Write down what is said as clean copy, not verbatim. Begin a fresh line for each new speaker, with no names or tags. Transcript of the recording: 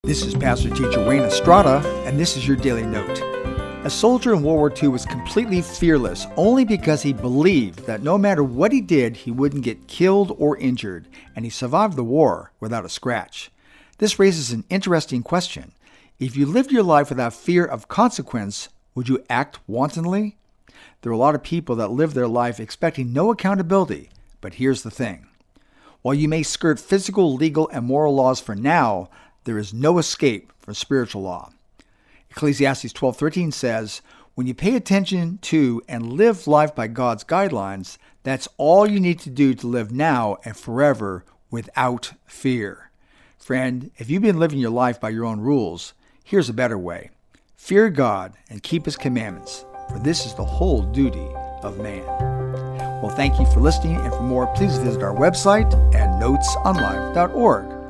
This is Pastor Teacher Wayne Estrada, and this is your Daily Note. A soldier in World War II was completely fearless only because he believed that no matter what he did, he wouldn't get killed or injured, and he survived the war without a scratch. This raises an interesting question. If you lived your life without fear of consequence, would you act wantonly? There are a lot of people that live their life expecting no accountability, but here's the thing. While you may skirt physical, legal, and moral laws for now, there is no escape from spiritual law. Ecclesiastes 12:13 says, when you pay attention to and live life by God's guidelines, that's all you need to do to live now and forever without fear. Friend, if you've been living your life by your own rules, here's a better way. Fear God and keep His commandments, for this is the whole duty of man. Well, thank you for listening, and for more, please visit our website at notesonlife.org.